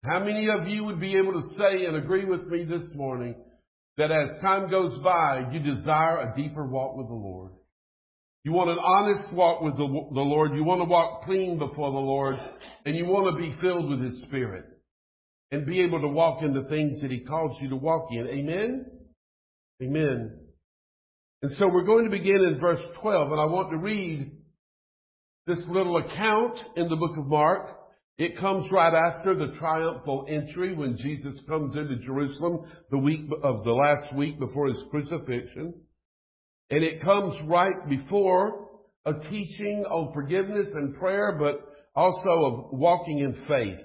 How many of you would be able to say and agree with me this morning that as time goes by, you desire a deeper walk with the Lord? You want an honest walk with the Lord. You want to walk clean before the Lord. And you want to be filled with His Spirit and be able to walk in the things that He calls you to walk in. Amen? Amen. And so we're going to begin in verse 12, and I want to read this little account in the book of Mark. It comes right after the triumphal entry when Jesus comes into Jerusalem the last week before His crucifixion. And it comes right before a teaching on forgiveness and prayer, but also of walking in faith.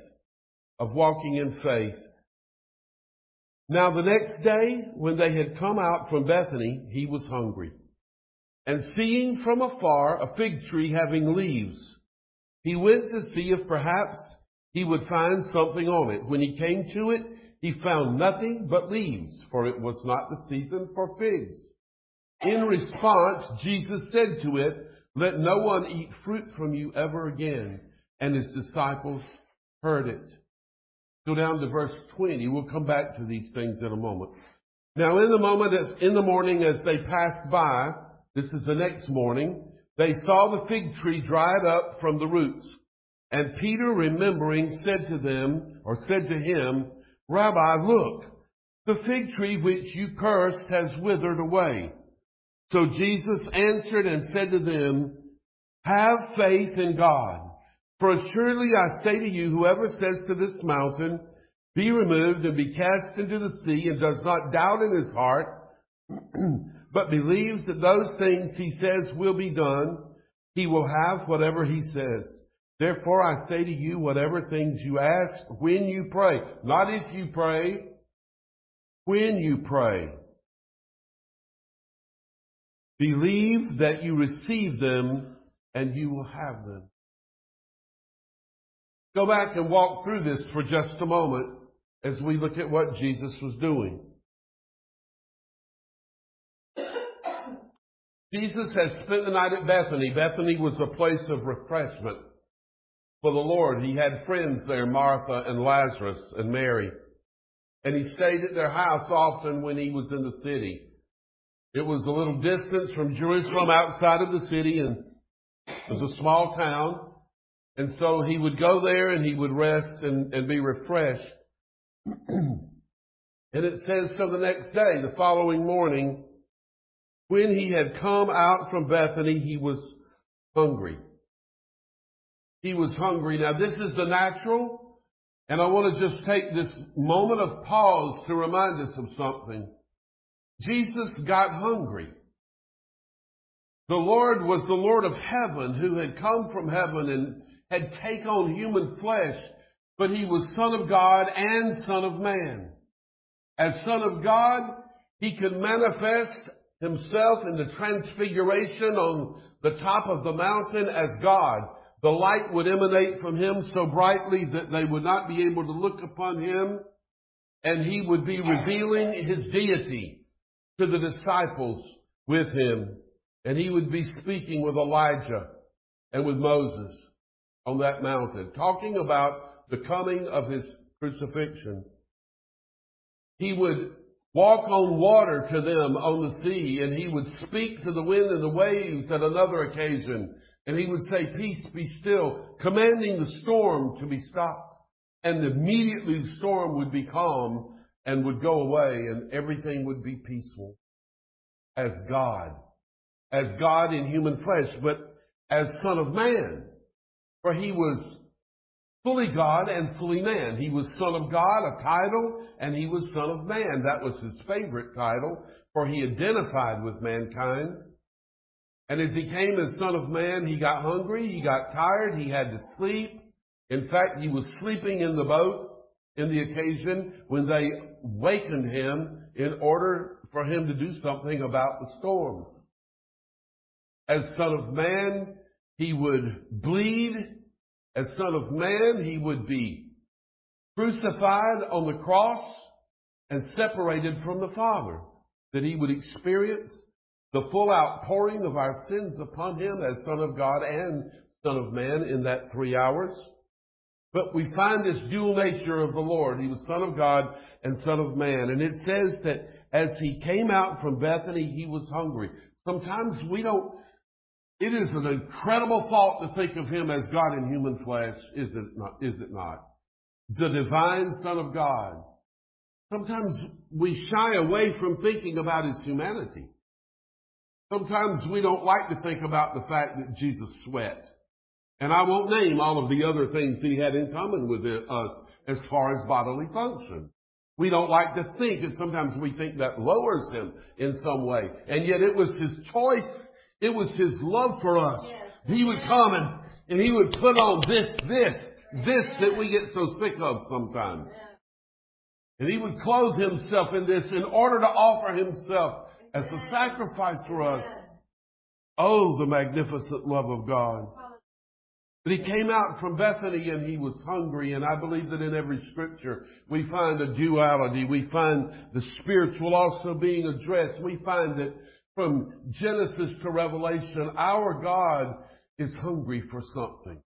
Now the next day, when they had come out from Bethany, He was hungry. And seeing from afar a fig tree having leaves, He went to see if perhaps He would find something on it. When He came to it, He found nothing but leaves, for it was not the season for figs. In response, Jesus said to it, "Let no one eat fruit from you ever again." And His disciples heard it. Go down to verse 20. We'll come back to these things in a moment. Now in the morning as they passed by, this is the next morning, they saw the fig tree dried up from the roots. And Peter, remembering, said to him, "Rabbi, look, the fig tree which you cursed has withered away." So Jesus answered and said to them, "Have faith in God. For assuredly I say to you, whoever says to this mountain, 'Be removed and be cast into the sea,' and does not doubt in his heart, but believes that those things he says will be done, he will have whatever he says. Therefore I say to you, whatever things you ask when you pray," not if you pray, when you pray, "believe that you receive them and you will have them." Go back and walk through this for just a moment as we look at what Jesus was doing. Jesus had spent the night at Bethany. Bethany was a place of refreshment for the Lord. He had friends there, Martha and Lazarus and Mary. And He stayed at their house often when He was in the city. It was a little distance from Jerusalem outside of the city, and it was a small town. And so He would go there and He would rest and be refreshed. And it says, so the next day, the following morning, when He had come out from Bethany, He was hungry. He was hungry. Now this is the natural, and I want to just take this moment of pause to remind us of something. Jesus got hungry. The Lord was the Lord of heaven who had come from heaven and had taken on human flesh, but He was Son of God and Son of Man. As Son of God, He could manifest Himself in the transfiguration on the top of the mountain as God. The light would emanate from Him so brightly that they would not be able to look upon Him, and He would be revealing His deity to the disciples with Him, and He would be speaking with Elijah and with Moses on that mountain, talking about the coming of His crucifixion. He would walk on water to them on the sea, and He would speak to the wind and the waves at another occasion, and He would say, "Peace, be still," commanding the storm to be stopped. And immediately the storm would be calm and would go away, and everything would be peaceful. As God in human flesh, but as Son of Man. For He was fully God and fully man. He was Son of God, a title, and He was Son of Man. That was His favorite title, for He identified with mankind. And as He came as Son of Man, He got hungry, He got tired, He had to sleep. In fact, He was sleeping in the boat in the occasion when they wakened Him in order for Him to do something about the storm. As Son of Man, He would bleed. As Son of Man, He would be crucified on the cross and separated from the Father, that He would experience the full outpouring of our sins upon Him as Son of God and Son of Man in that 3 hours. But we find this dual nature of the Lord. He was Son of God and Son of Man. And it says that as he came out from Bethany, he was hungry. Sometimes we don't. It is an incredible thought to think of him as God in human flesh, is it not? The divine Son of God. Sometimes we shy away from thinking about his humanity. Sometimes we don't like to think about the fact that Jesus sweat. And I won't name all of the other things he had in common with us as far as bodily function. We don't like to think, and sometimes we think that lowers him in some way. And yet it was his choice. It was his love for us. Yes. He would come and he would put on this that we get so sick of sometimes. And he would clothe himself in this in order to offer himself as a sacrifice for us. Oh, the magnificent love of God. But he came out from Bethany and he was hungry. And I believe that in every scripture we find a duality. We find the spiritual also being addressed. We find that from Genesis to Revelation, our God is hungry for something.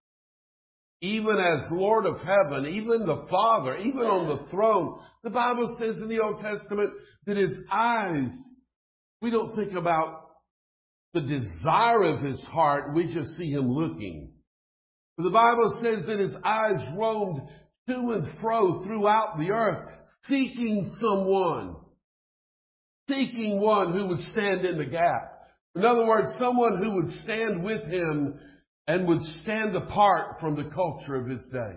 Even as Lord of heaven, even the Father, even on the throne, the Bible says in the Old Testament that his eyes, we don't think about the desire of his heart, we just see him looking. But the Bible says that his eyes roamed to and fro throughout the earth, seeking someone. Seeking one who would stand in the gap. In other words, someone who would stand with him and would stand apart from the culture of his day.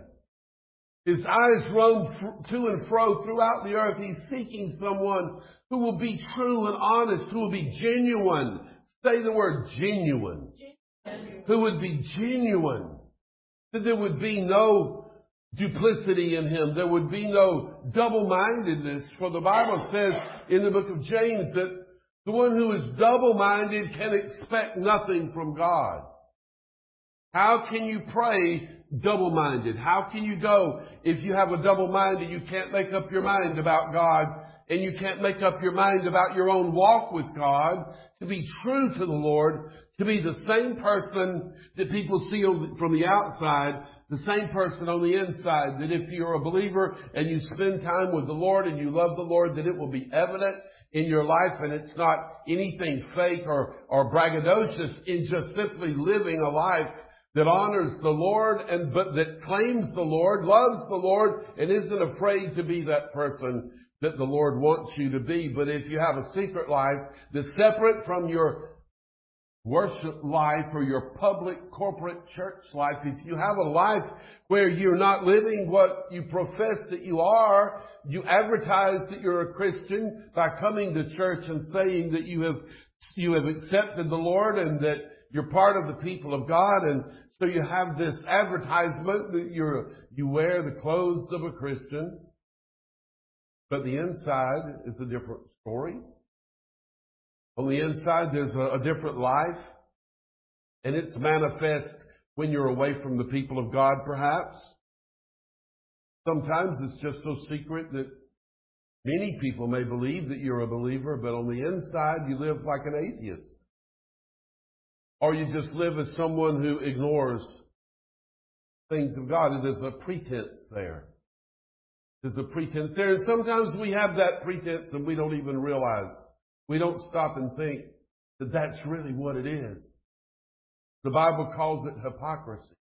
His eyes roam to and fro throughout the earth. He's seeking someone who will be true and honest, who will be genuine. Say the word genuine. Who would be genuine. That there would be no duplicity in him. There would be no double-mindedness. For the Bible says in the book of James that the one who is double-minded can expect nothing from God. How can you pray double-minded? How can you go if you have a double mind and you can't make up your mind about God and you can't make up your mind about your own walk with God, to be true to the Lord, to be the same person that people see from the outside, the same person on the inside, that if you're a believer and you spend time with the Lord and you love the Lord, that it will be evident in your life and it's not anything fake or braggadocious in just simply living a life that honors the Lord but that claims the Lord, loves the Lord, and isn't afraid to be that person that the Lord wants you to be. But if you have a secret life that's separate from your worship life or your public corporate church life, if you have a life where you're not living what you profess that you are, you advertise that you're a Christian by coming to church and saying that you have accepted the Lord and that you're part of the people of God, and so you have this advertisement that you wear the clothes of a Christian, but the inside is a different story. On the inside, there's a different life, and it's manifest when you're away from the people of God, perhaps. Sometimes it's just so secret that many people may believe that you're a believer, but on the inside, you live like an atheist. Or you just live as someone who ignores things of God. There's a pretense there. There's a pretense there, and sometimes we have that pretense and we don't even realize. We don't stop and think that that's really what it is. The Bible calls it hypocrisy.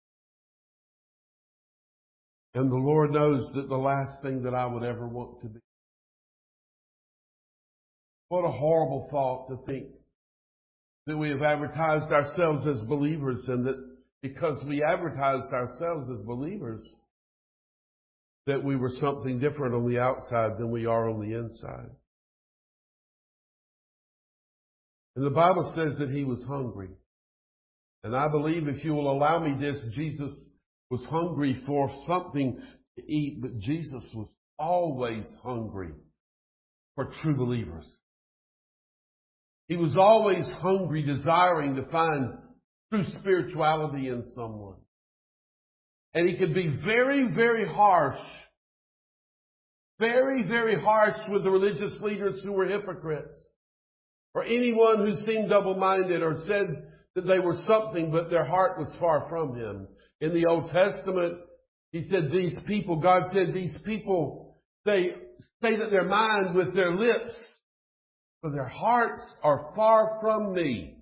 And the Lord knows that the last thing that I would ever want to be. What a horrible thought to think that we have advertised ourselves as believers, and that because we advertised ourselves as believers, that we were something different on the outside than we are on the inside. And the Bible says that he was hungry. And I believe, if you will allow me this, Jesus was hungry for something to eat, but Jesus was always hungry for true believers. He was always hungry, desiring to find true spirituality in someone. And he could be very, very harsh. Very, very harsh with the religious leaders who were hypocrites. Or anyone who seemed double-minded or said that they were something, but their heart was far from him. In the Old Testament, He said, these people, God said, these people, they say that they're mine with their lips, but their hearts are far from me.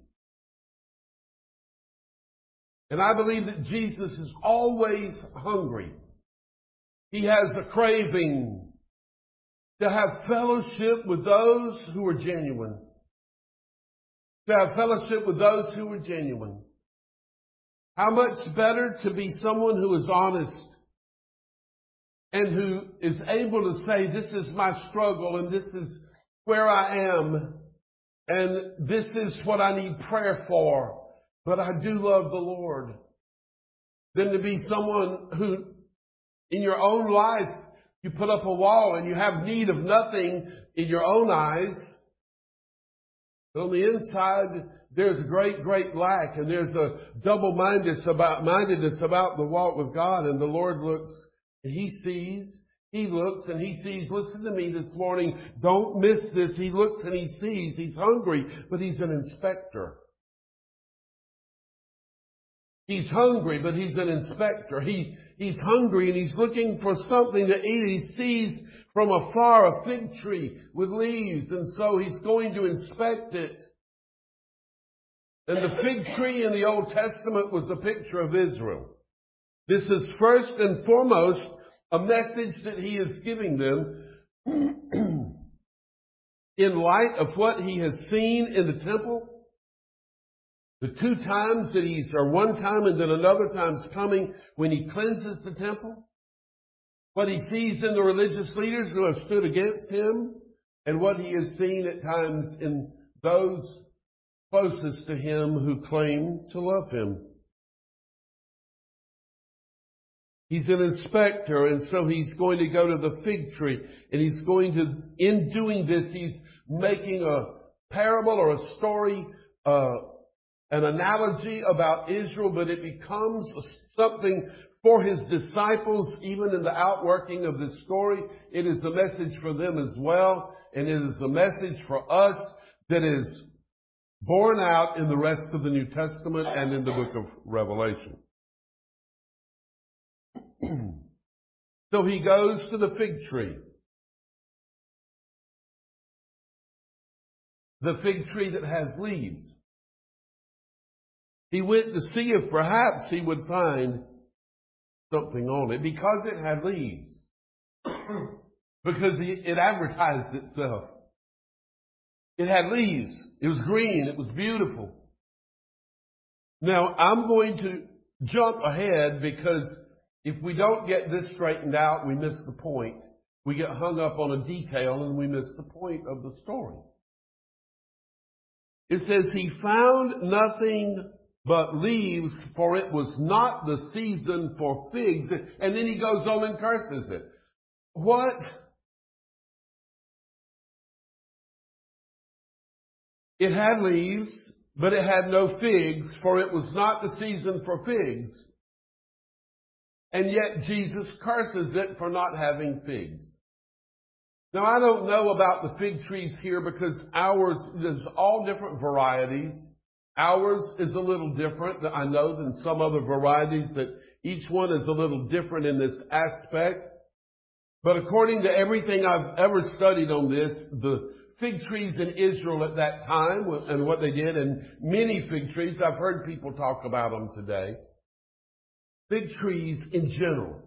And I believe that Jesus is always hungry. He has a craving to have fellowship with those who are genuine. To have fellowship with those who are genuine. How much better to be someone who is honest and who is able to say, this is my struggle and this is where I am and this is what I need prayer for, but I do love the Lord, than to be someone who in your own life you put up a wall and you have need of nothing in your own eyes, but on the inside there's great, great lack, and there's a double-mindedness about the walk with God. And the Lord looks and He sees, He looks and He sees. Listen to me this morning. Don't miss this. He looks and He sees. He's hungry, but He's an inspector. He's hungry, but He's an inspector. He's hungry and He's looking for something to eat. He sees from afar a fig tree with leaves, and so He's going to inspect it. And the fig tree in the Old Testament was a picture of Israel. This is first and foremost a message that He is giving them in light of what He has seen in the temple. The two times that or one time and then another time's coming when He cleanses the temple. What He sees in the religious leaders who have stood against Him, and what He has seen at times in those closest to Him who claim to love Him. He's an inspector, and so He's going to go to the fig tree, and He's going to, in doing this, He's making a parable or a story, an analogy about Israel, but it becomes something for His disciples, even in the outworking of this story. It is a message for them as well, and it is a message for us that is borne out in the rest of the New Testament and in the book of Revelation. So He goes to the fig tree. The fig tree that has leaves. He went to see if perhaps he would find something on it because it had leaves. Because it advertised itself. It had leaves. It was green. It was beautiful. Now, I'm going to jump ahead because if we don't get this straightened out, we miss the point. We get hung up on a detail and we miss the point of the story. It says, He found nothing but leaves, for it was not the season for figs. And then He goes on and curses it. What? It had leaves, but it had no figs, for it was not the season for figs. And yet Jesus curses it for not having figs. Now, I don't know about the fig trees here because there's all different varieties. Ours is a little different, I know, than some other varieties, that each one is a little different in this aspect. But according to everything I've ever studied on this, the fig trees in Israel at that time and what they did, and many fig trees, I've heard people talk about them today. Fig trees in general,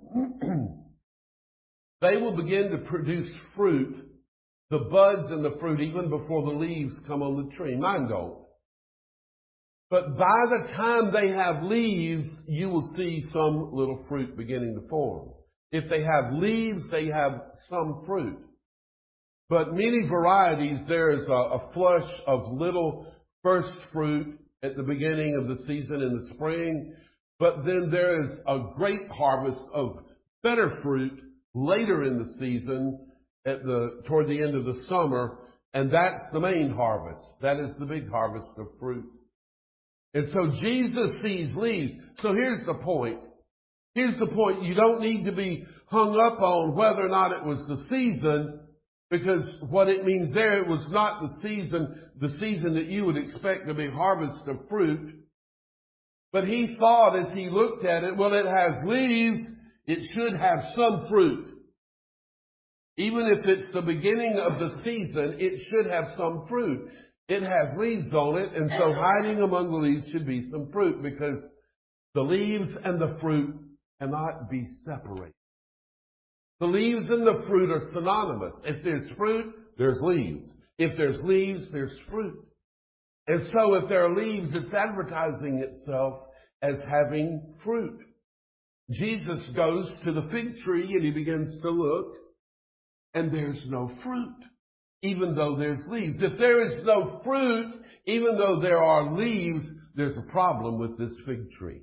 they will begin to produce fruit, the buds and the fruit, even before the leaves come on the tree. Mine don't. But by the time they have leaves, you will see some little fruit beginning to form. If they have leaves, they have some fruit. But many varieties, there is a flush of little first fruit at the beginning of the season in the spring. But then there is a great harvest of better fruit later in the season toward the end of the summer. And that's the main harvest. That is the big harvest of fruit. And so Jesus sees leaves. So here's the point. Here's the point. You don't need to be hung up on whether or not it was the season, because what it means there, it was not the season that you would expect to be harvest of fruit. But he thought as he looked at it, well, it has leaves. it should have some fruit. Even if it's the beginning of the season, it should have some fruit. It has leaves on it, and so hiding among the leaves should be some fruit, because the leaves and the fruit cannot be separated. The leaves and the fruit are synonymous. If there's fruit, there's leaves. If there's leaves, there's fruit. And so if there are leaves, it's advertising itself as having fruit. Jesus goes to the fig tree and he begins to look, and there's no fruit, even though there's leaves. If there is no fruit, even though there are leaves, there's a problem with this fig tree.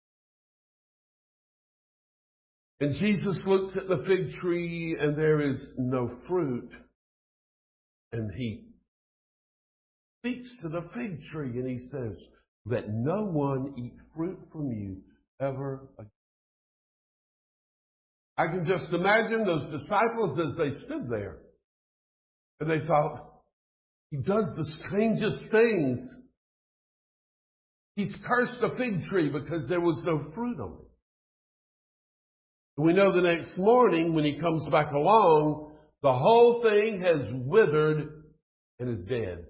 And Jesus looks at the fig tree and there is no fruit. And he speaks to the fig tree and he says, "Let no one eat fruit from you ever again." I can just imagine those disciples as they stood there. And they thought, he does the strangest things. He's cursed the fig tree because there was no fruit on it. We know the next morning when he comes back along, the whole thing has withered and is dead.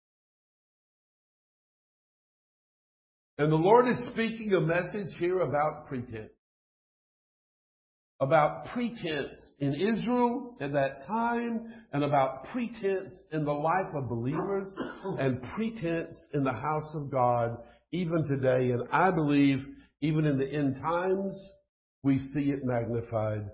And the Lord is speaking a message here about pretense. About pretense in Israel at that time, and about pretense in the life of believers, and pretense in the house of God even today. And I believe even in the end times, we see it magnified.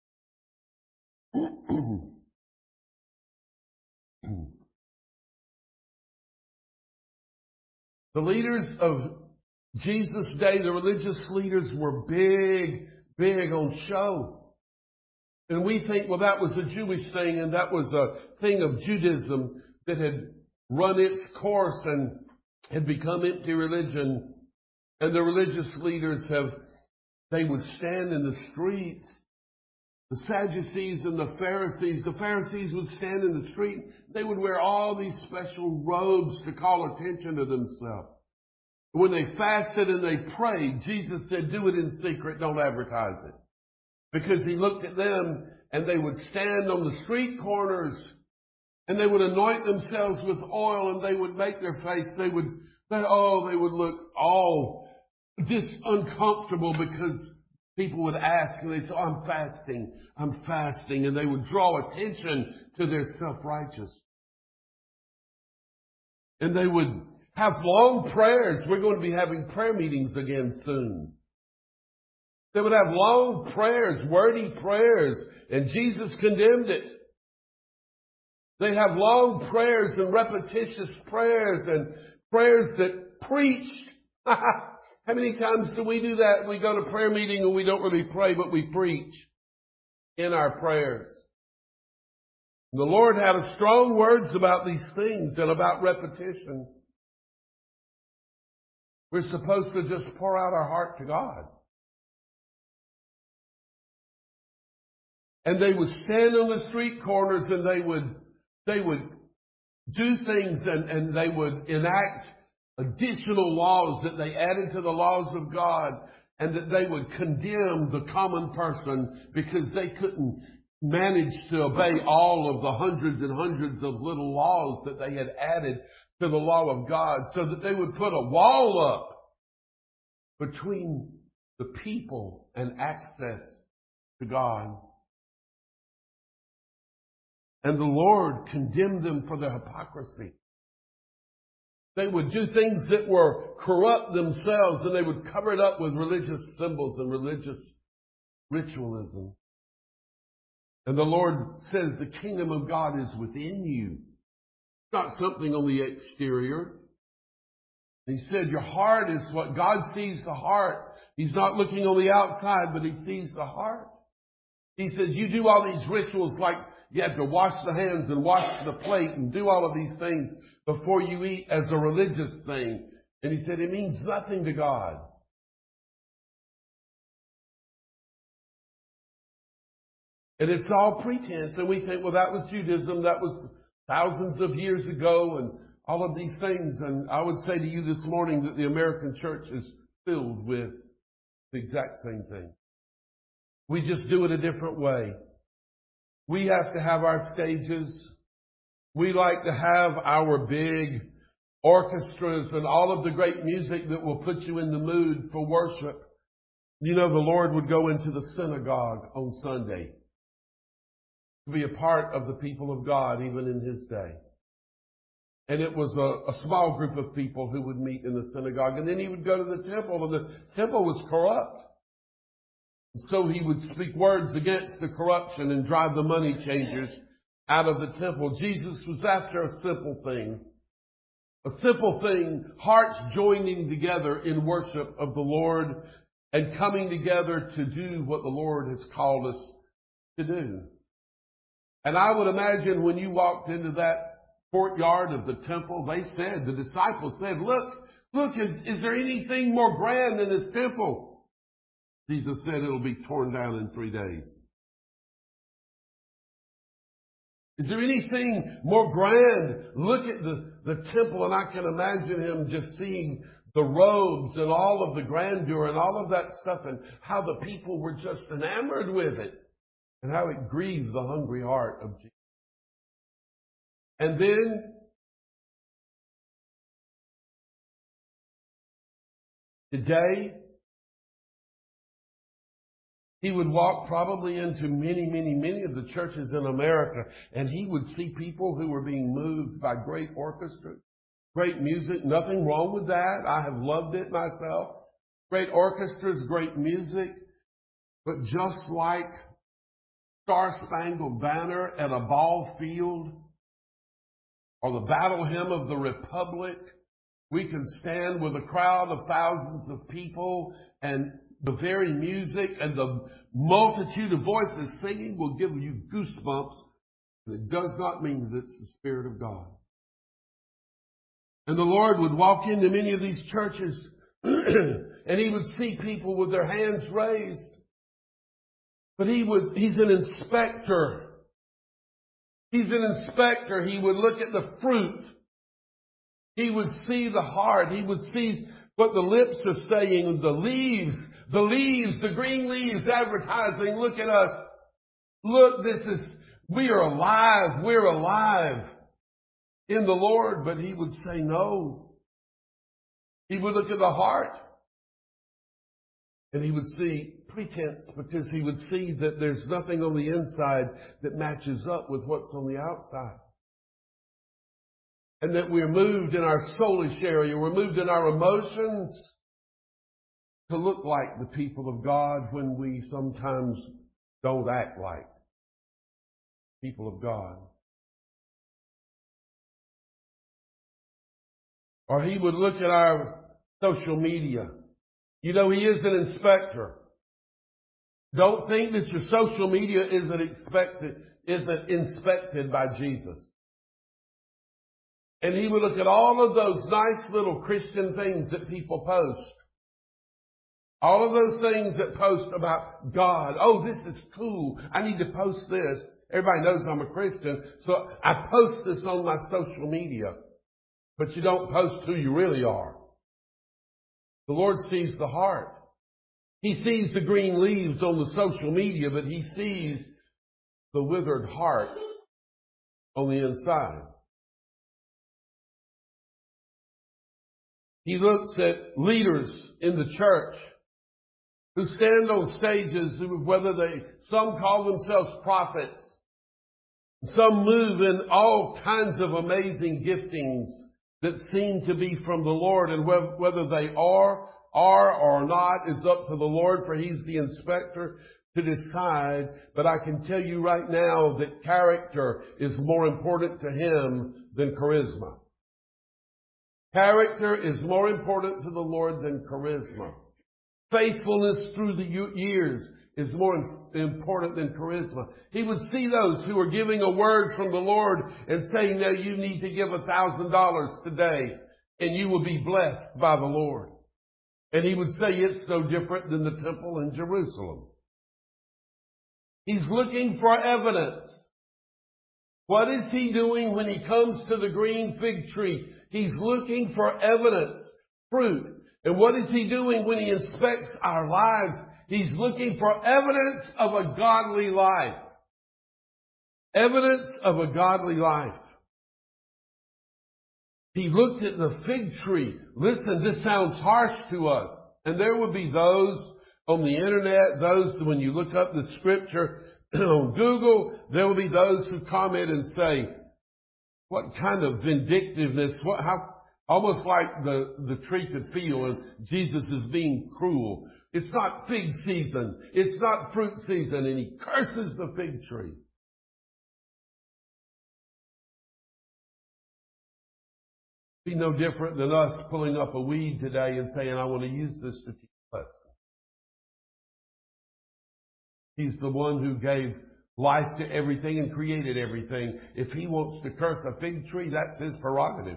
The leaders of Jesus' day, the religious leaders, were big on show. And we think, well, that was a Jewish thing, and that was a thing of Judaism that had run its course and had become empty religion. And the religious leaders they would stand in the streets. The Sadducees and the Pharisees would stand in the street. They would wear all these special robes to call attention to themselves. When they fasted and they prayed, Jesus said, do it in secret, don't advertise it. Because he looked at them and they would stand on the street corners and they would anoint themselves with oil and they would make their face, they would look all just uncomfortable because people would ask and they'd say, I'm fasting. And they would draw attention to their self-righteousness. And they would have long prayers. We're going to be having prayer meetings again soon. They would have long prayers, wordy prayers, and Jesus condemned it. They have long prayers and repetitious prayers and prayers that preached. How many times do we do that? We go to prayer meeting and we don't really pray, but we preach in our prayers. The Lord had strong words about these things and about repetition. We're supposed to just pour out our heart to God. And they would stand on the street corners and they would do things and they would enact additional laws that they added to the laws of God, and that they would condemn the common person because they couldn't manage to obey all of the hundreds and hundreds of little laws that they had added to the law of God, so that they would put a wall up between the people and access to God. And the Lord condemned them for their hypocrisy. They would do things that were corrupt themselves, and they would cover it up with religious symbols and religious ritualism. And the Lord says the kingdom of God is within you. It's not something on the exterior. He said your heart is what God sees the heart. He's not looking on the outside, but he sees the heart. He says you do all these rituals like you have to wash the hands and wash the plate and do all of these things before you eat as a religious thing. And he said it means nothing to God. And it's all pretense. And we think, well, that was Judaism. That was thousands of years ago and all of these things. And I would say to you this morning that the American church is filled with the exact same thing. We just do it a different way. We have to have our stages. We like to have our big orchestras and all of the great music that will put you in the mood for worship. You know, the Lord would go into the synagogue on Sunday to be a part of the people of God even in His day. And it was a small group of people who would meet in the synagogue. And then He would go to the temple, and the temple was corrupt. So He would speak words against the corruption and drive the money changers out of the temple. Jesus was after a simple thing. A simple thing, hearts joining together in worship of the Lord and coming together to do what the Lord has called us to do. And I would imagine when you walked into that courtyard of the temple, the disciples said, look, is there anything more grand than this temple? Jesus said it'll be torn down in 3 days. Is there anything more grand? Look at the temple, and I can imagine him just seeing the robes and all of the grandeur and all of that stuff and how the people were just enamored with it and how it grieved the hungry heart of Jesus. And then today, he would walk probably into many of the churches in America, and he would see people who were being moved by great orchestras, great music. Nothing wrong with that. I have loved it myself. Great orchestras, great music. But just like Star Spangled Banner at a ball field or the battle hymn of the Republic, we can stand with a crowd of thousands of people, and the very music and the multitude of voices singing will give you goosebumps. It does not mean that it's the Spirit of God. And the Lord would walk into many of these churches and He would see people with their hands raised. But He's an inspector. He's an inspector. He would look at the fruit. He would see the heart. He would see what the lips are saying, the leaves, the green leaves advertising, look at us. Look, we are alive. We're alive in the Lord. But He would say no. He would look at the heart. And He would see pretense, because He would see that there's nothing on the inside that matches up with what's on the outside. And that we're moved in our soulish area, we're moved in our emotions to look like the people of God when we sometimes don't act like people of God. Or He would look at our social media. You know, He is an inspector. Don't think that your social media isn't inspected by Jesus. And He would look at all of those nice little Christian things that people post. All of those things that post about God. Oh, this is cool. I need to post this. Everybody knows I'm a Christian, so I post this on my social media. But you don't post who you really are. The Lord sees the heart. He sees the green leaves on the social media, but He sees the withered heart on the inside. He looks at leaders in the church who stand on stages, some call themselves prophets, some move in all kinds of amazing giftings that seem to be from the Lord, and whether they are or not is up to the Lord, for He's the inspector to decide. But I can tell you right now that character is more important to Him than charisma. Character is more important to the Lord than charisma. Faithfulness through the years is more important than charisma. He would see those who are giving a word from the Lord and saying, "Now you need to give $1,000 today and you will be blessed by the Lord." And He would say it's no different than the temple in Jerusalem. He's looking for evidence. What is He doing when He comes to the green fig tree? He's looking for evidence, fruit. And what is He doing when He inspects our lives? He's looking for evidence of a godly life. Evidence of a godly life. He looked at the fig tree. Listen, this sounds harsh to us. And there will be those on the internet, those when you look up the scripture on Google, there will be those who comment and say, what kind of vindictiveness, almost like the tree could feel and Jesus is being cruel. It's not fig season. It's not fruit season. And he curses the fig tree. Be no different than us pulling up a weed today and saying, I want to use this to teach a lesson. He's the one who gave life to everything and created everything. If he wants to curse a fig tree, that's his prerogative.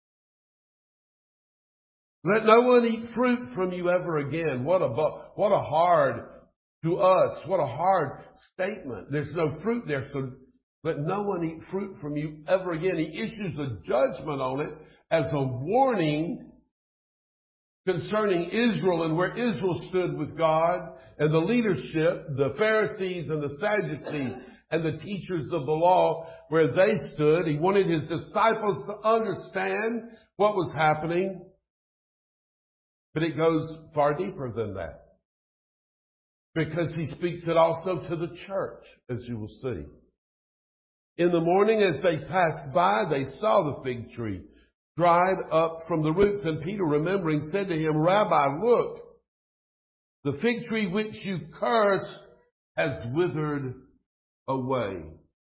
Let no one eat fruit from you ever again. What a hard to us. What a hard statement. There's no fruit there, so let no one eat fruit from you ever again. He issues a judgment on it as a warning concerning Israel and where Israel stood with God and the leadership, the Pharisees and the Sadducees and the teachers of the law, where they stood. He wanted his disciples to understand what was happening. But it goes far deeper than that. Because he speaks it also to the church, as you will see. In the morning as they passed by, they saw the fig tree dried up from the roots. And Peter, remembering, said to him, Rabbi, look, the fig tree which you cursed has withered away.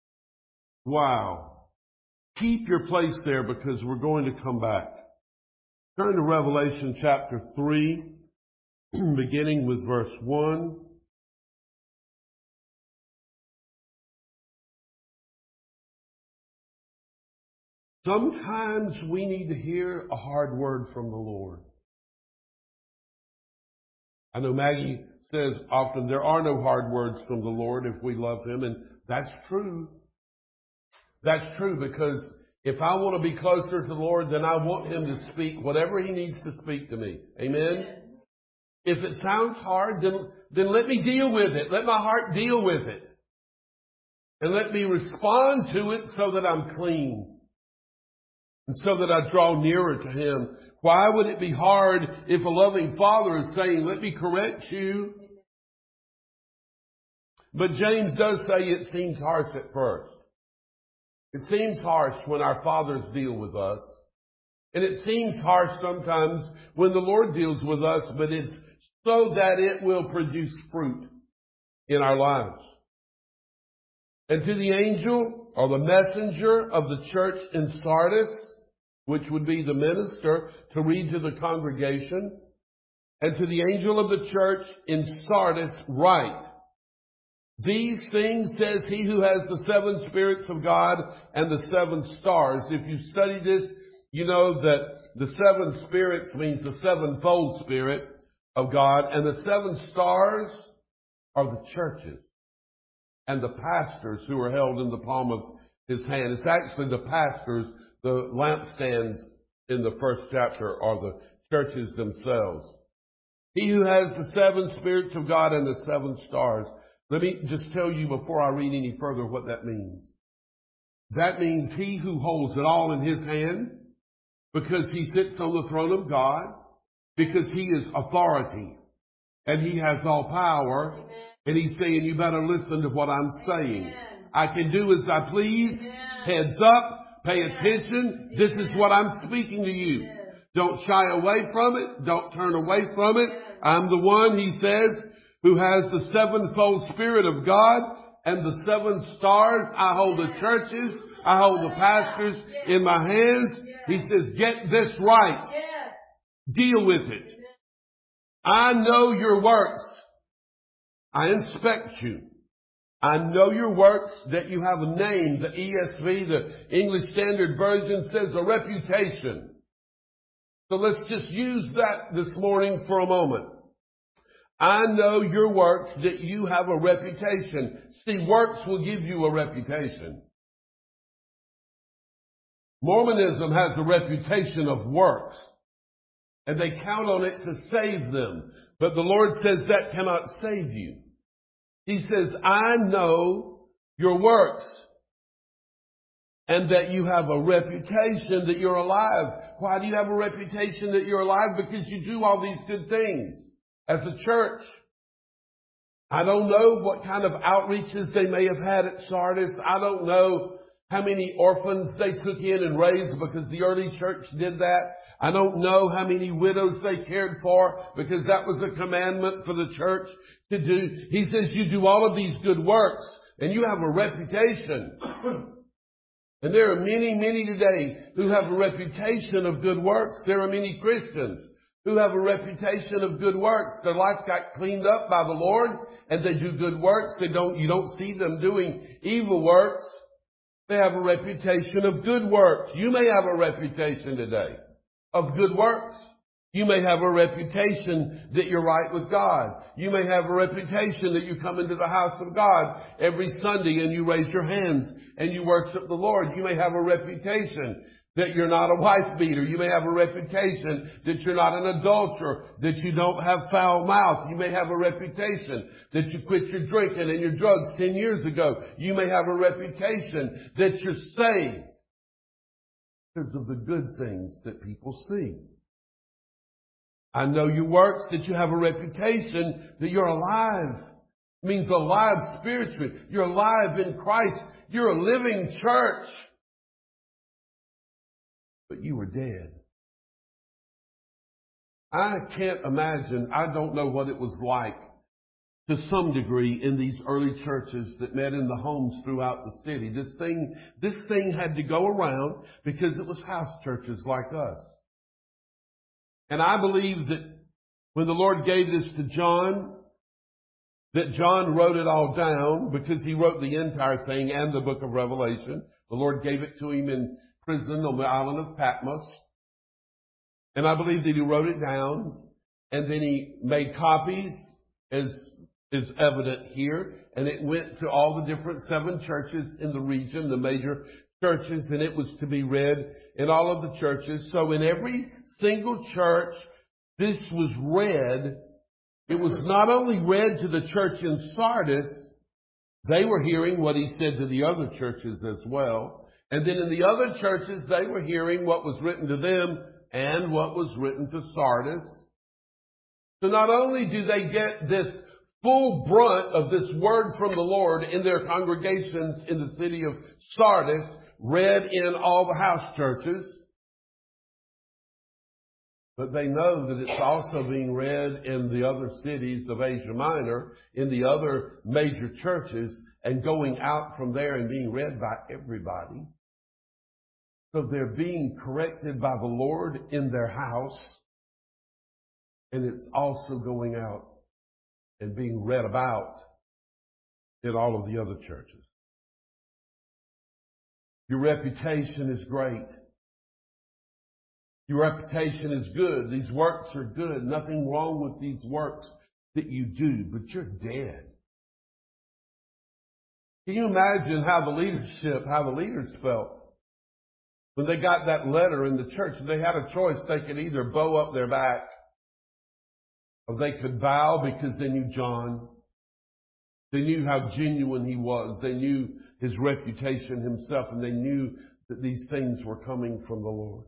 Wow. Keep your place there because we're going to come back. Turn to Revelation chapter 3, beginning with verse 1. Sometimes we need to hear a hard word from the Lord. I know Maggie says often there are no hard words from the Lord if we love Him, and that's true. That's true because if I want to be closer to the Lord, then I want Him to speak whatever He needs to speak to me. Amen? If it sounds hard, then let me deal with it. Let my heart deal with it. And let me respond to it so that I'm clean. And so that I draw nearer to Him. Why would it be hard if a loving Father is saying, let me correct you? But James does say it seems harsh at first. It seems harsh when our fathers deal with us. And it seems harsh sometimes when the Lord deals with us, but it's so that it will produce fruit in our lives. And to the angel or the messenger of the church in Sardis, which would be the minister to read to the congregation, and to the angel of the church in Sardis write, these things says he who has the 7 spirits of God and the 7 stars. If you study this, you know that the 7 spirits means the 7-fold Spirit of God, and the 7 stars are the churches and the pastors who are held in the palm of His hand. It's actually the pastors. The lampstands in the first chapter are the churches themselves. He who has the 7 spirits of God and the 7 stars. Let me just tell you before I read any further what that means. That means he who holds it all in his hand, because he sits on the throne of God, because he is authority, and he has all power, Amen. And he's saying, you better listen to what I'm saying. Amen. I can do as I please. Amen. Heads up, pay attention. This is what I'm speaking to you. Don't shy away from it. Don't turn away from it. I'm the one, he says, who has the 7-fold Spirit of God and the 7 stars. I hold the churches. I hold the pastors in my hands. He says, get this right. Deal with it. I know your works. I inspect you. I know your works, that you have a name. The ESV, the English Standard Version, says a reputation. So let's just use that this morning for a moment. I know your works, that you have a reputation. See, works will give you a reputation. Mormonism has a reputation of works, and they count on it to save them. But the Lord says that cannot save you. He says, I know your works and that you have a reputation that you're alive. Why do you have a reputation that you're alive? Because you do all these good things as a church. I don't know what kind of outreaches they may have had at Sardis. I don't know how many orphans they took in and raised because the early church did that. I don't know how many widows they cared for because that was a commandment for the church to do. He says you do all of these good works and you have a reputation. And there are many, many today who have a reputation of good works. There are many Christians who have a reputation of good works. Their life got cleaned up by the Lord and they do good works. You don't see them doing evil works. They have a reputation of good works. You may have a reputation today of good works. You may have a reputation that you're right with God. You may have a reputation that you come into the house of God every Sunday and you raise your hands and you worship the Lord. You may have a reputation that you're not a wife beater. You may have a reputation that you're not an adulterer, that you don't have foul mouth. You may have a reputation that you quit your drinking and your drugs 10 years ago. You may have a reputation that you're saved because of the good things that people see. I know your works, that you have a reputation that you're alive. It means alive spiritually. You're alive in Christ. You're a living church. But you were dead. I can't imagine, I don't know what it was like to some degree in these early churches that met in the homes throughout the city. This thing had to go around because it was house churches like us. And I believe that when the Lord gave this to John, that John wrote it all down because he wrote the entire thing and the book of Revelation. The Lord gave it to him in prison on the island of Patmos. And I believe that he wrote it down and then he made copies as is evident here. And it went to all the different 7 churches in the region, the major churches, and it was to be read in all of the churches. So in every single church, this was read. It was not only read to the church in Sardis, they were hearing what he said to the other churches as well. And then in the other churches, they were hearing what was written to them and what was written to Sardis. So not only do they get this full brunt of this word from the Lord in their congregations in the city of Sardis, read in all the house churches, but they know that it's also being read in the other cities of Asia Minor, in the other major churches, and going out from there and being read by everybody. So they're being corrected by the Lord in their house, and it's also going out and being read about in all of the other churches. Your reputation is great. Your reputation is good. These works are good. Nothing wrong with these works that you do, but you're dead. Can you imagine how the leaders felt when they got that letter in the church? They had a choice. They could either bow up their back or they could bow because they knew John. They knew how genuine he was. They knew his reputation himself, and they knew that these things were coming from the Lord.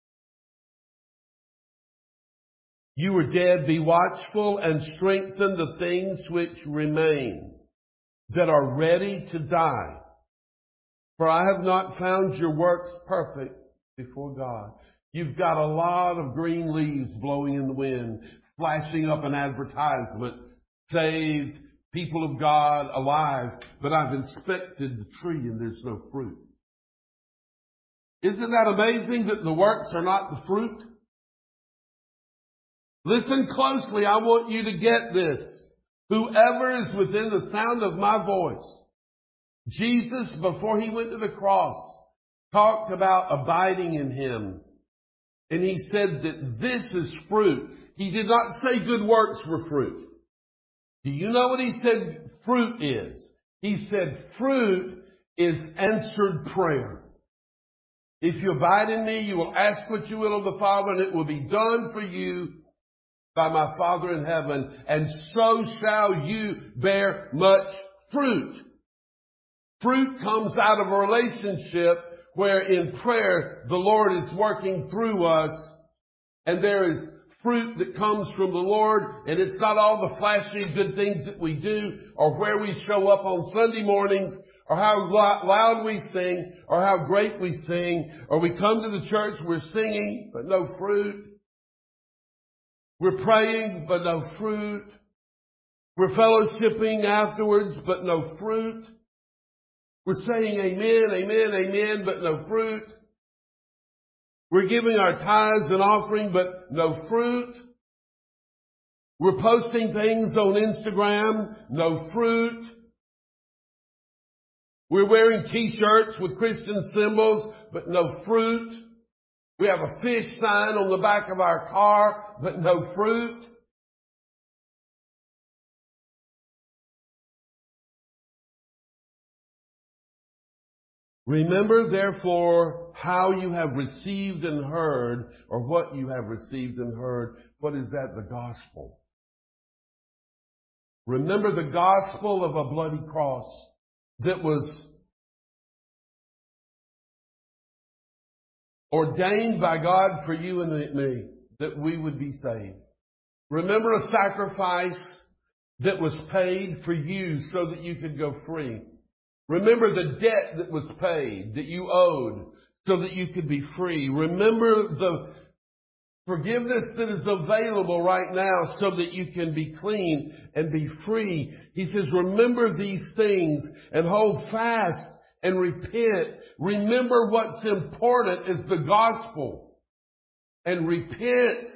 You were dead. Be watchful and strengthen the things which remain, that are ready to die. For I have not found your works perfect before God. You've got a lot of green leaves blowing in the wind, flashing up an advertisement, saved, people of God, alive, but I've inspected the tree and there's no fruit. Isn't that amazing that the works are not the fruit? Listen closely. I want you to get this. Whoever is within the sound of my voice, Jesus, before he went to the cross, talked about abiding in him. And he said that this is fruit. He did not say good works were fruit. Do you know what he said fruit is? He said fruit is answered prayer. If you abide in me, you will ask what you will of the Father, and it will be done for you by my Father in heaven, and so shall you bear much fruit. Fruit comes out of a relationship where in prayer the Lord is working through us, and there is fruit that comes from the Lord, and it's not all the flashy good things that we do, or where we show up on Sunday mornings, or how loud we sing, or how great we sing, or we come to the church, we're singing, but no fruit. We're praying, but no fruit. We're fellowshipping afterwards, but no fruit. We're saying amen, amen, amen, but no fruit. We're giving our tithes and offering, but no fruit. We're posting things on Instagram, no fruit. We're wearing t-shirts with Christian symbols, but no fruit. We have a fish sign on the back of our car, but no fruit. Remember, therefore, how you have received and heard, or what you have received and heard. What is that? The gospel. Remember the gospel of a bloody cross that was ordained by God for you and me, that we would be saved. Remember a sacrifice that was paid for you so that you could go free. Remember the debt that was paid, that you owed, so that you could be free. Remember the forgiveness that is available right now so that you can be clean and be free. He says, remember these things and hold fast and repent. Remember what's important is the gospel. And repent.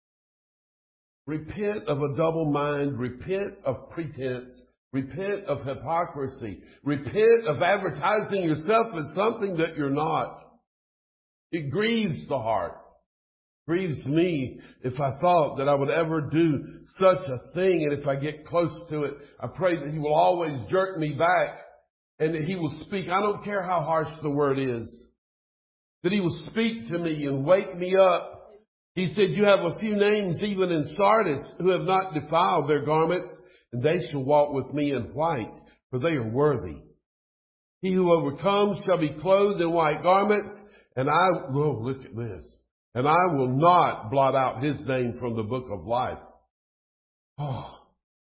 Repent of a double mind. Repent of pretense. Repent of hypocrisy. Repent of advertising yourself as something that you're not. It grieves the heart. Grieves me if I thought that I would ever do such a thing, and if I get close to it, I pray that He will always jerk me back and that He will speak. I don't care how harsh the word is. That He will speak to me and wake me up. He said, you have a few names even in Sardis who have not defiled their garments, and they shall walk with me in white, for they are worthy. He who overcomes shall be clothed in white garments, and look at this. And I will not blot out his name from the book of life. Oh.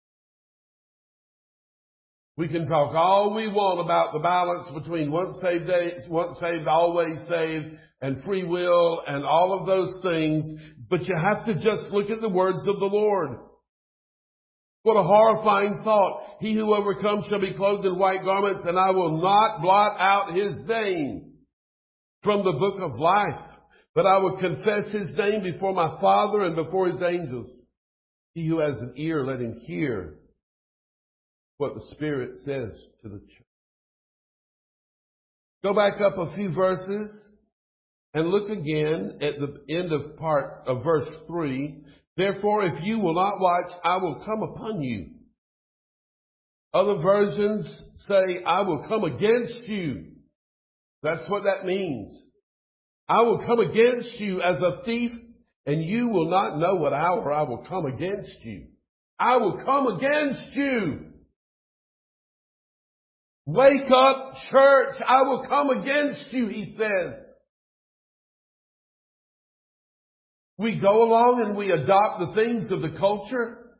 We can talk all we want about the balance between once saved, always saved, and free will, and all of those things, but you have to just look at the words of the Lord. What a horrifying thought. He who overcomes shall be clothed in white garments, and I will not blot out his name from the book of life. But I will confess his name before my Father and before his angels. He who has an ear, let him hear what the Spirit says to the church. Go back up a few verses and look again at the end of part of verse 3. Therefore, if you will not watch, I will come upon you. Other versions say, I will come against you. That's what that means. I will come against you as a thief, and you will not know what hour I will come against you. I will come against you. Wake up, church. I will come against you, he says. We go along and we adopt the things of the culture.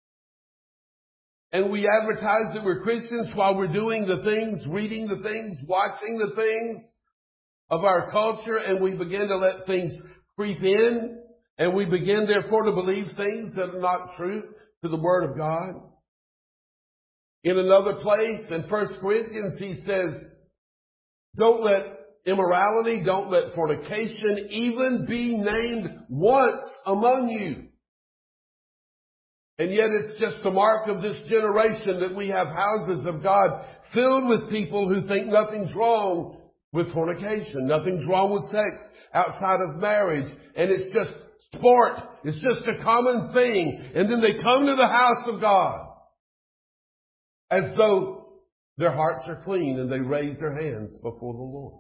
And we advertise that we're Christians while we're doing the things, reading the things, watching the things of our culture, and we begin to let things creep in, and we begin therefore to believe things that are not true to the Word of God. In another place, in 1 Corinthians, he says, don't let immorality, don't let fornication even be named once among you. And yet it's just a mark of this generation that we have houses of God filled with people who think nothing's wrong with fornication. Nothing's wrong with sex outside of marriage. And it's just sport. It's just a common thing. And then they come to the house of God as though their hearts are clean and they raise their hands before the Lord.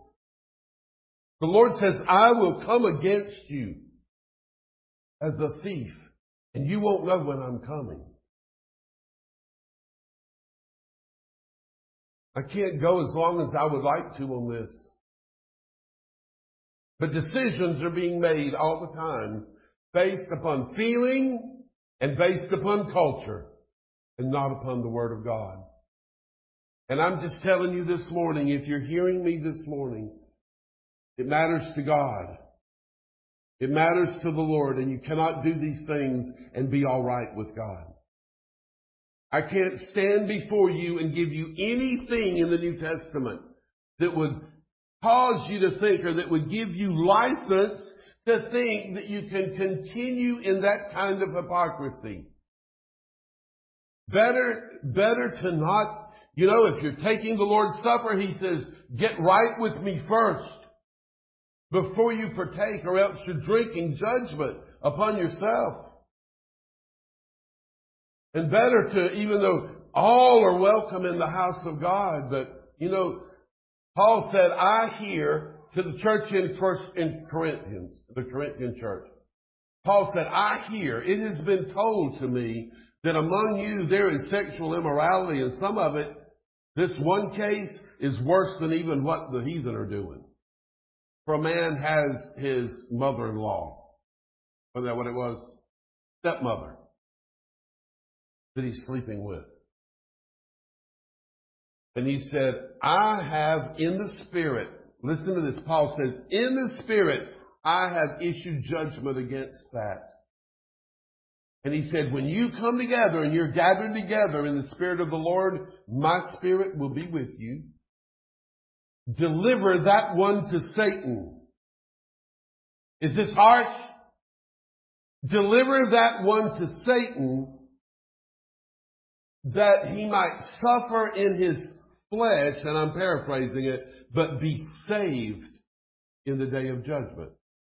The Lord says, I will come against you as a thief, And you won't know when I'm coming. I can't go as long as I would like to on this. But decisions are being made all the time based upon feeling and based upon culture and not upon the Word of God. And I'm just telling you this morning, if you're hearing me this morning, it matters to God. It matters to the Lord, and you cannot do these things and be all right with God. I can't stand before you and give you anything in the New Testament that would cause you to think, or that would give you license to think that you can continue in that kind of hypocrisy. Better to not, if you're taking the Lord's Supper, He says, get right with me first before you partake, or else you're drinking judgment upon yourself. And better to, even though all are welcome in the house of God, but, Paul said, I hear, to the church in Corinthians, the Corinthian church. Paul said, I hear, it has been told to me that among you there is sexual immorality, and some of it, this one case, is worse than even what the heathen are doing. For a man has his mother-in-law. Wasn't that what it was? Stepmother that he's sleeping with. And he said, I have in the Spirit, listen to this, Paul says, in the Spirit, I have issued judgment against that. And he said, when you come together and you're gathered together in the Spirit of the Lord, my Spirit will be with you. Deliver that one to Satan. Is this harsh? Deliver that one to Satan, that he might suffer in his flesh, and I'm paraphrasing it, but be saved in the day of judgment.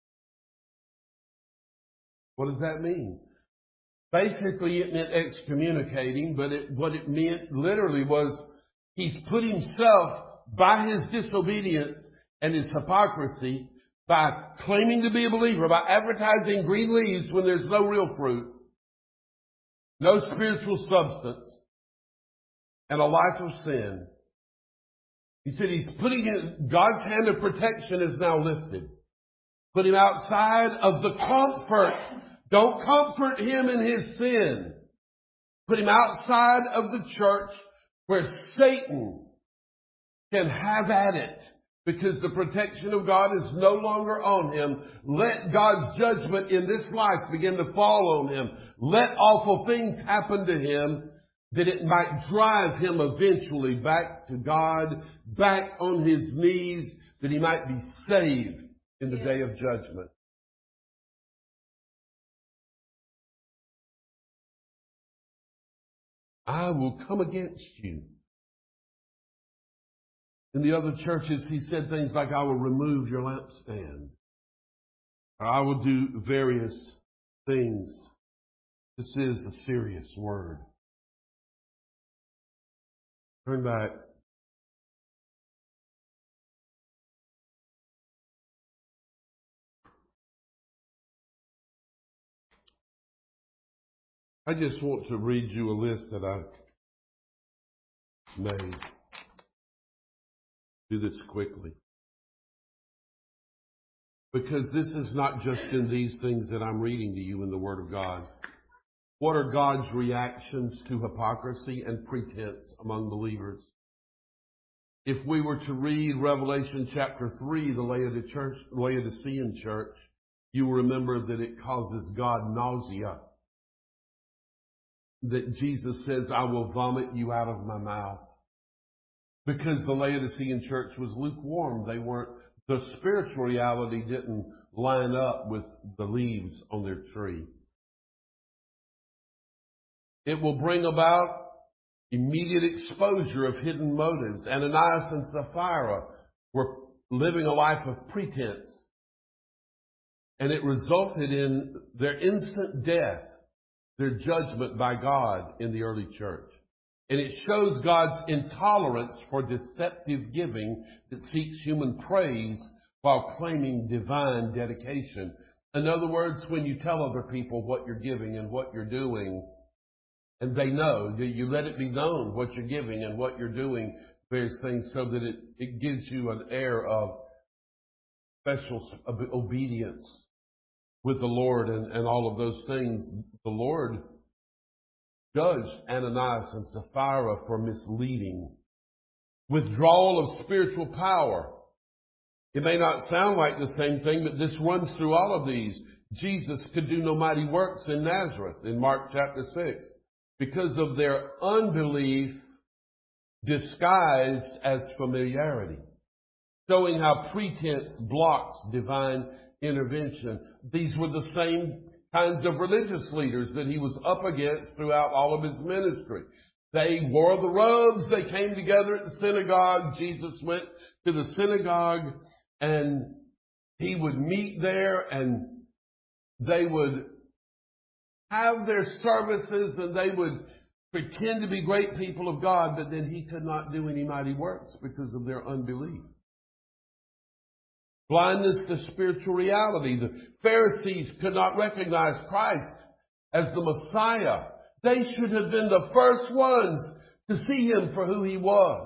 What does that mean? Basically, it meant excommunicating, but what it meant literally was he's put himself, by his disobedience and his hypocrisy, by claiming to be a believer, by advertising green leaves when there's no real fruit, no spiritual substance, and a life of sin. He said he's putting in, God's hand of protection is now lifted. Put him outside of the comfort. Don't comfort him in his sin. Put him outside of the church where Satan can have at it, because the protection of God is no longer on him. Let God's judgment in this life begin to fall on him. Let awful things happen to him, that it might drive him eventually back to God, back on his knees, that he might be saved in the day of judgment. I will come against you. In the other churches, he said things like, I will remove your lampstand. Or I will do various things. This is a serious word. Turn back. I just want to read you a list that I made. Do this quickly. Because this is not just in these things that I'm reading to you in the Word of God. What are God's reactions to hypocrisy and pretense among believers? If we were to read Revelation chapter 3, the Laodicean church, you will remember that it causes God nausea. That Jesus says, I will vomit you out of my mouth. Because the Laodicean church was lukewarm. The spiritual reality didn't line up with the leaves on their tree. It will bring about immediate exposure of hidden motives. Ananias and Sapphira were living a life of pretense. And it resulted in their instant death, their judgment by God in the early church. And it shows God's intolerance for deceptive giving that seeks human praise while claiming divine dedication. In other words, when you tell other people what you're giving and what you're doing, and they know, you let it be known what you're giving and what you're doing, various things, so that it gives you an air of special obedience with the Lord and all of those things. The Lord judged Ananias and Sapphira for misleading. Withdrawal of spiritual power. It may not sound like the same thing, but this runs through all of these. Jesus could do no mighty works in Nazareth in Mark chapter 6 because of their unbelief disguised as familiarity, showing how pretense blocks divine intervention. These were the same kinds of religious leaders that he was up against throughout all of his ministry. They wore the robes. They came together at the synagogue. Jesus went to the synagogue and he would meet there and they would have their services and they would pretend to be great people of God, but then he could not do any mighty works because of their unbelief. Blindness to spiritual reality. The Pharisees could not recognize Christ as the Messiah. They should have been the first ones to see him for who he was,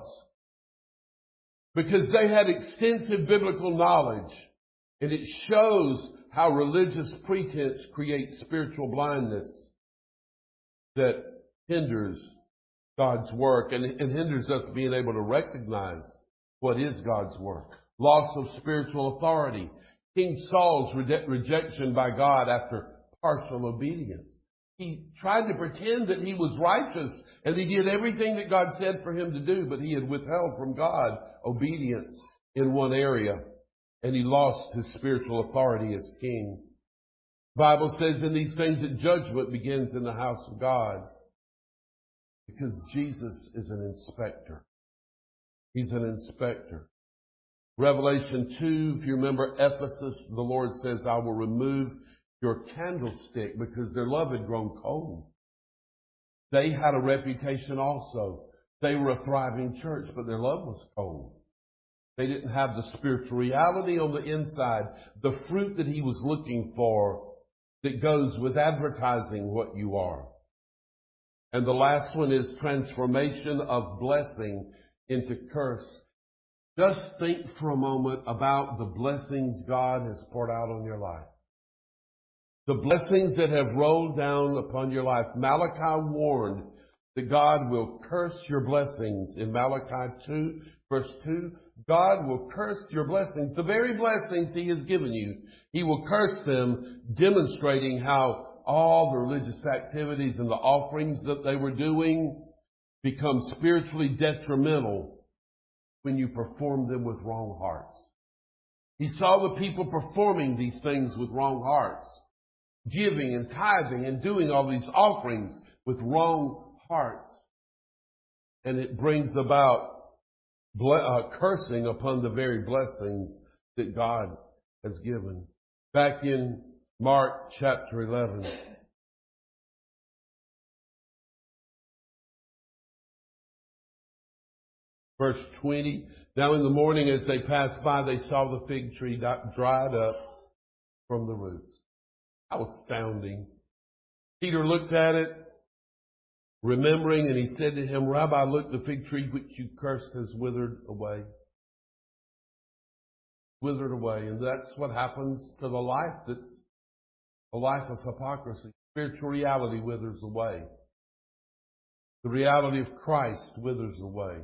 because they had extensive biblical knowledge, and it shows how religious pretense creates spiritual blindness that hinders God's work and hinders us being able to recognize what is God's work. Loss of spiritual authority. King Saul's rejection by God after partial obedience. He tried to pretend that he was righteous and he did everything that God said for him to do, but he had withheld from God obedience in one area, and he lost his spiritual authority as king. The Bible says in these things that judgment begins in the house of God, because Jesus is an inspector. He's an inspector. Revelation 2, if you remember Ephesus, the Lord says, I will remove your candlestick, because their love had grown cold. They had a reputation also. They were a thriving church, but their love was cold. They didn't have the spiritual reality on the inside, the fruit that he was looking for that goes with advertising what you are. And the last one is transformation of blessing into curse. Just think for a moment about the blessings God has poured out on your life. The blessings that have rolled down upon your life. Malachi warned that God will curse your blessings. In Malachi 2, verse 2, God will curse your blessings. The very blessings he has given you, he will curse them, demonstrating how all the religious activities and the offerings that they were doing become spiritually detrimental when you perform them with wrong hearts. He saw the people performing these things with wrong hearts, giving and tithing and doing all these offerings with wrong hearts. And it brings about cursing upon the very blessings that God has given. Back in Mark chapter 11. Verse 20. Now in the morning as they passed by, they saw the fig tree dried up from the roots. How astounding. Peter looked at it, remembering, and he said to him, Rabbi, look, the fig tree which you cursed has withered away. Withered away. And that's what happens to the life that's a life of hypocrisy. Spiritual reality withers away. The reality of Christ withers away.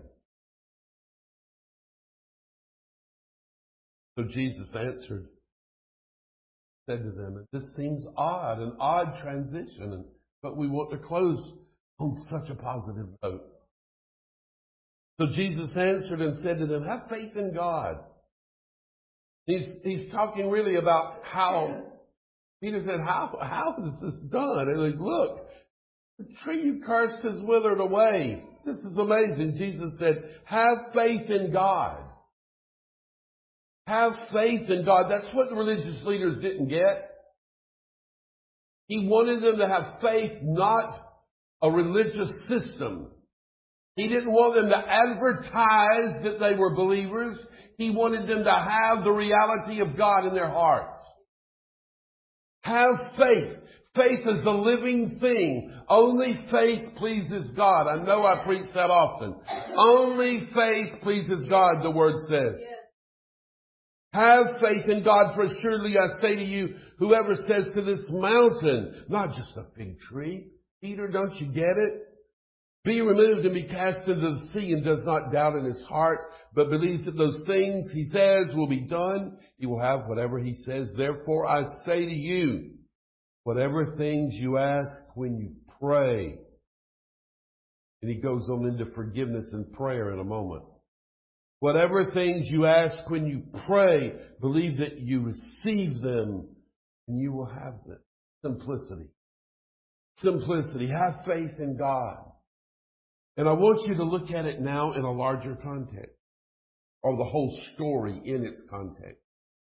So Jesus answered, said to them, and this seems odd, an odd transition, but we want to close on such a positive note. So Jesus answered and said to them, have faith in God. He's talking really about how, Peter said, how is this done? And like, look, the tree you cursed has withered away. This is amazing. Jesus said, have faith in God. Have faith in God. That's what the religious leaders didn't get. He wanted them to have faith, not a religious system. He didn't want them to advertise that they were believers. He wanted them to have the reality of God in their hearts. Have faith. Faith is a living thing. Only faith pleases God. I know I preach that often. Only faith pleases God, the Word says. Have faith in God, for surely I say to you, whoever says to this mountain, not just a fig tree, Peter, don't you get it? Be removed and be cast into the sea, and does not doubt in his heart, but believes that those things he says will be done, he will have whatever he says. Therefore I say to you, whatever things you ask when you pray. And he goes on into forgiveness and prayer in a moment. Whatever things you ask when you pray, believe that you receive them and you will have them. Simplicity. Simplicity. Have faith in God. And I want you to look at it now in a larger context, or the whole story in its context.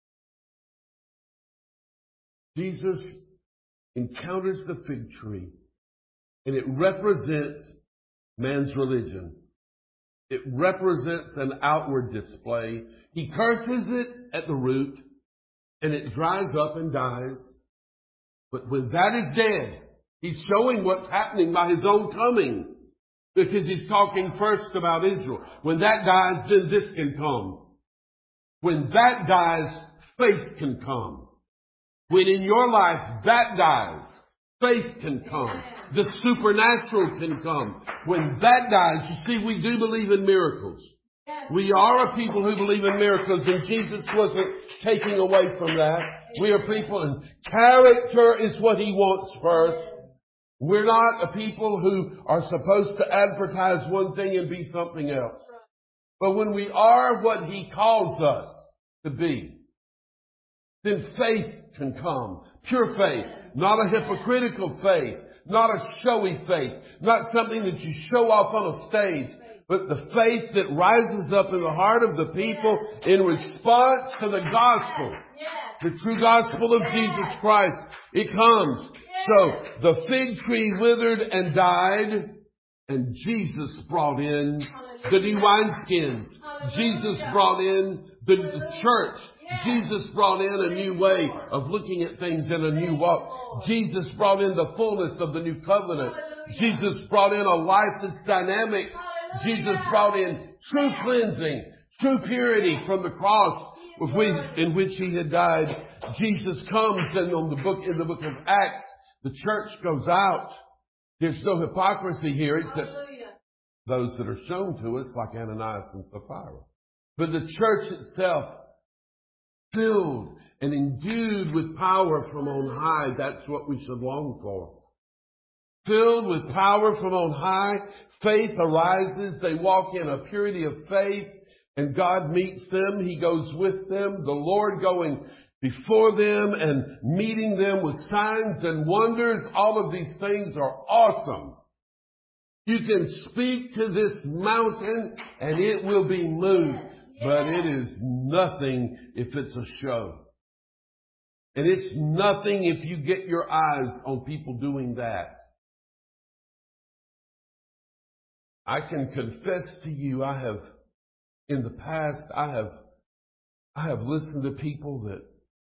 Jesus encounters the fig tree, and it represents man's religion. It represents an outward display. He curses it at the root, and it dries up and dies. But when that is dead, he's showing what's happening by his own coming, because he's talking first about Israel. When that dies, then this can come. When that dies, faith can come. When in your life that dies, faith can come. The supernatural can come. When that dies, you see, we do believe in miracles. We are a people who believe in miracles, and Jesus wasn't taking away from that. We are people, and character is what he wants first. We're not a people who are supposed to advertise one thing and be something else. But when we are what he calls us to be, then faith can come. Pure faith. Not a hypocritical faith. Not a showy faith. Not something that you show off on a stage. But the faith that rises up in the heart of the people in response to the gospel. The true gospel of Jesus Christ. It comes. So the fig tree withered and died, and Jesus brought in the new wineskins. Jesus brought in the church. Jesus brought in a new way of looking at things in a new walk. Jesus brought in the fullness of the new covenant. Jesus brought in a life that's dynamic. Jesus brought in true cleansing, true purity from the cross in which he had died. Jesus comes, and in the book of Acts, the church goes out. There's no hypocrisy here except those that are shown to us, like Ananias and Sapphira. But the church itself, filled and endued with power from on high, that's what we should long for. Filled with power from on high, faith arises. They walk in a purity of faith, and God meets them. He goes with them. The Lord going before them and meeting them with signs and wonders. All of these things are awesome. You can speak to this mountain and it will be moved, but it is nothing if it's a show. And it's nothing if you get your eyes on people doing that. I can confess to you, in the past, I have listened to people that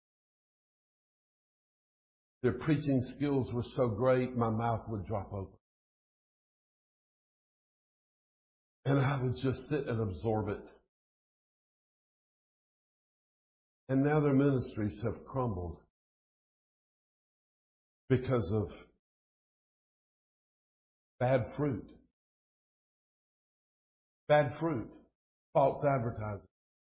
their preaching skills were so great, my mouth would drop open. And I would just sit and absorb it. And now their ministries have crumbled because of bad fruit. Bad fruit. False advertising.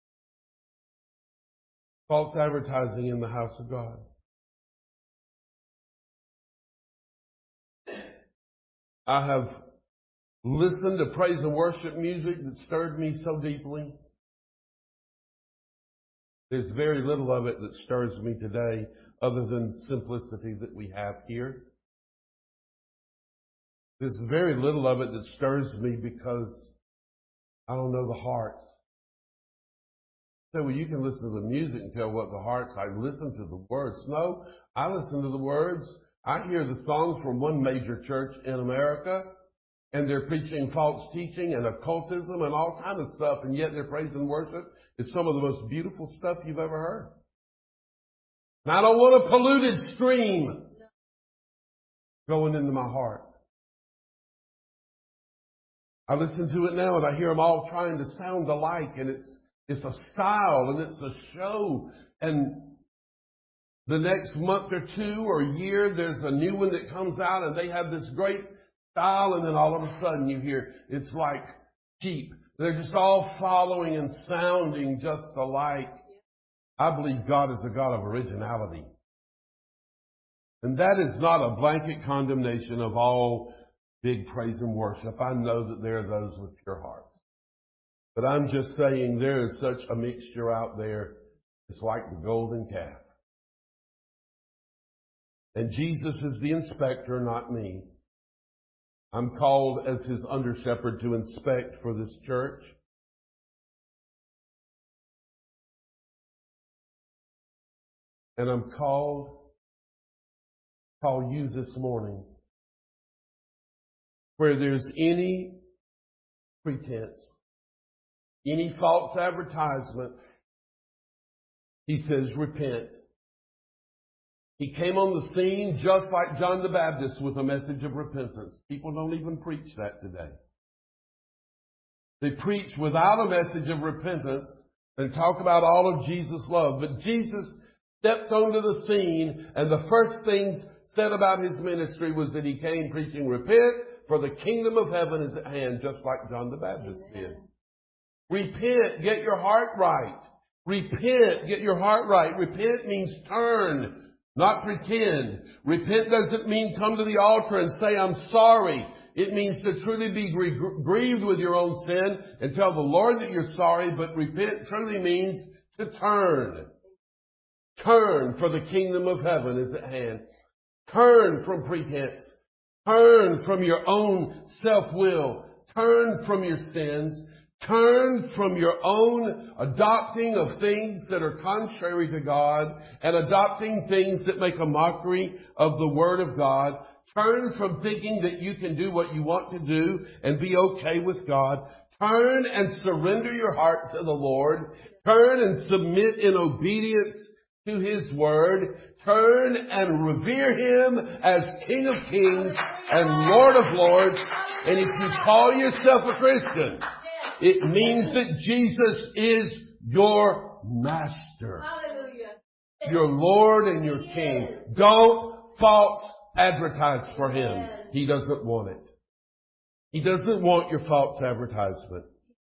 False advertising in the house of God. I have listened to praise and worship music that stirred me so deeply. There's very little of it that stirs me today other than simplicity that we have here. There's very little of it that stirs me because I don't know the hearts. So, well, you can listen to the music and tell what the hearts. I listen to the words. No, I listen to the words. I hear the songs from one major church in America, and they're preaching false teaching and occultism and all kind of stuff, and yet their praise and worship is some of the most beautiful stuff you've ever heard. And I don't want a polluted stream going into my heart. I listen to it now and I hear them all trying to sound alike, and it's a style and it's a show. And the next month or two or year, there's a new one that comes out and they have this great style, and then all of a sudden you hear it's like sheep. They're just all following and sounding just alike. I believe God is a God of originality. And that is not a blanket condemnation of all big praise and worship. I know that there are those with pure hearts. But I'm just saying there is such a mixture out there. It's like the golden calf. And Jesus is the inspector, not me. I'm called as his under shepherd to inspect for this church. And I'm call you this morning, where there's any pretense, any false advertisement, he says, repent. He came on the scene just like John the Baptist with a message of repentance. People don't even preach that today. They preach without a message of repentance and talk about all of Jesus' love. But Jesus stepped onto the scene, and the first things said about his ministry was that he came preaching, repent, for the kingdom of heaven is at hand, just like John the Baptist did. Repent, get your heart right. Repent, get your heart right. Repent means turn, not pretend. Repent doesn't mean come to the altar and say, I'm sorry. It means to truly be grieved with your own sin and tell the Lord that you're sorry. But repent truly means to turn. Turn, for the kingdom of heaven is at hand. Turn from pretense. Turn from your own self-will. Turn from your sins. Turn from your own adopting of things that are contrary to God and adopting things that make a mockery of the Word of God. Turn from thinking that you can do what you want to do and be okay with God. Turn and surrender your heart to the Lord. Turn and submit in obedience to His Word. Turn and revere Him as King of Kings and Lord of Lords. And if you call yourself a Christian, it means that Jesus is your Master. Hallelujah. Your Lord and your King. Don't false advertise for Him. He doesn't want it. He doesn't want your false advertisement.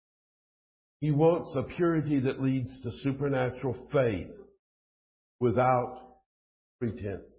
He wants a purity that leads to supernatural faith without pretense.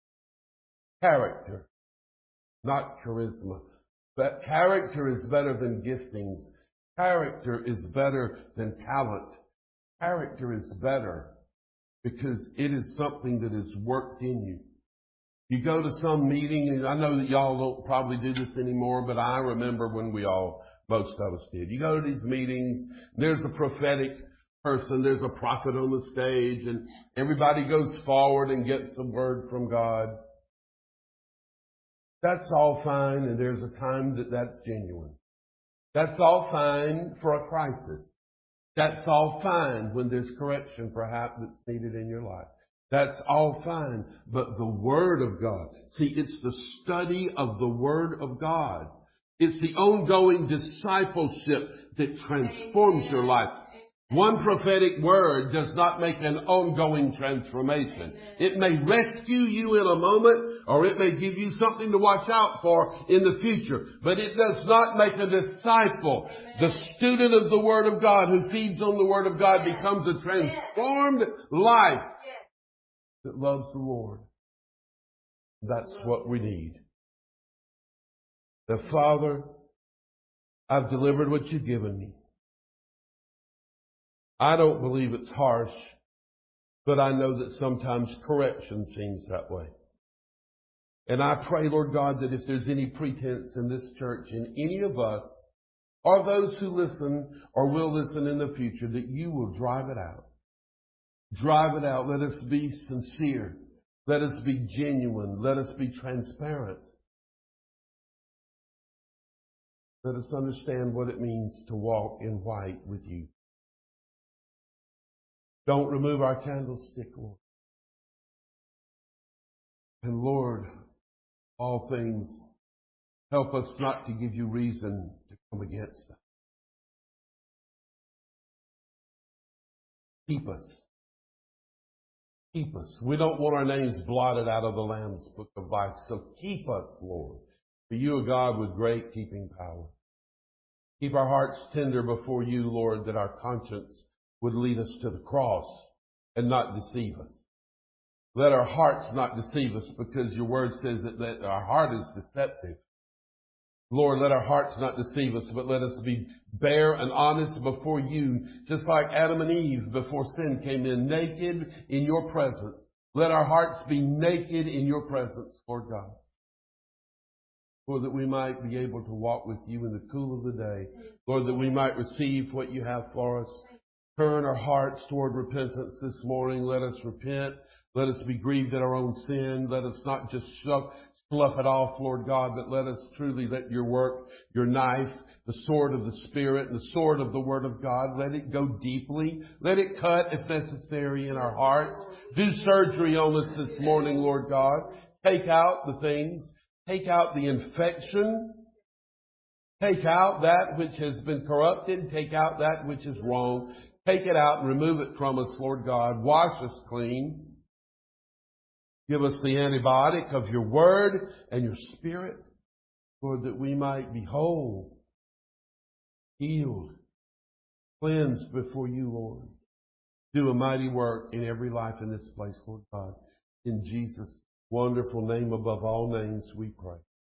Character, not charisma. But character is better than giftings. Character is better than talent. Character is better because it is something that is worked in you. You go to some meeting, and I know that y'all don't probably do this anymore, but I remember when most of us did. You go to these meetings, there's a prophetic person, there's a prophet on the stage, and everybody goes forward and gets a word from God. That's all fine, and there's a time that that's genuine. That's all fine for a crisis. That's all fine when there's correction perhaps that's needed in your life. That's all fine. But the Word of God, see, it's the study of the Word of God. It's the ongoing discipleship that transforms your life. One prophetic word does not make an ongoing transformation. It may rescue you in a moment, or it may give you something to watch out for in the future. But it does not make a disciple. The student of the Word of God who feeds on the Word of God becomes a transformed life that loves the Lord. That's what we need. The Father, I've delivered what you've given me. I don't believe it's harsh, but I know that sometimes correction seems that way. And I pray, Lord God, that if there's any pretense in this church, in any of us, or those who listen or will listen in the future, that you will drive it out. Drive it out. Let us be sincere. Let us be genuine. Let us be transparent. Let us understand what it means to walk in white with you. Don't remove our candlestick, Lord. And Lord, all things, help us not to give you reason to come against us. Keep us. Keep us. We don't want our names blotted out of the Lamb's book of life. So keep us, Lord. For you are God with great keeping power. Keep our hearts tender before you, Lord, that our conscience would lead us to the cross and not deceive us. Let our hearts not deceive us, because your word says that our heart is deceptive. Lord, let our hearts not deceive us, but let us be bare and honest before you, just like Adam and Eve before sin came in, naked in your presence. Let our hearts be naked in your presence, Lord God, for that we might be able to walk with you in the cool of the day. Lord, that we might receive what you have for us. Turn our hearts toward repentance this morning. Let us repent. Let us be grieved at our own sin. Let us not just slough it off, Lord God, but let us truly let your work, your knife, the sword of the Spirit, and the sword of the Word of God, let it go deeply. Let it cut, if necessary, in our hearts. Do surgery on us this morning, Lord God. Take out the things. Take out the infection. Take out that which has been corrupted. Take out that which is wrong. Take it out and remove it from us, Lord God. Wash us clean. Give us the antibiotic of your word and your Spirit, Lord, that we might be whole, healed, cleansed before you, Lord. Do a mighty work in every life in this place, Lord God. In Jesus' wonderful name above all names we pray.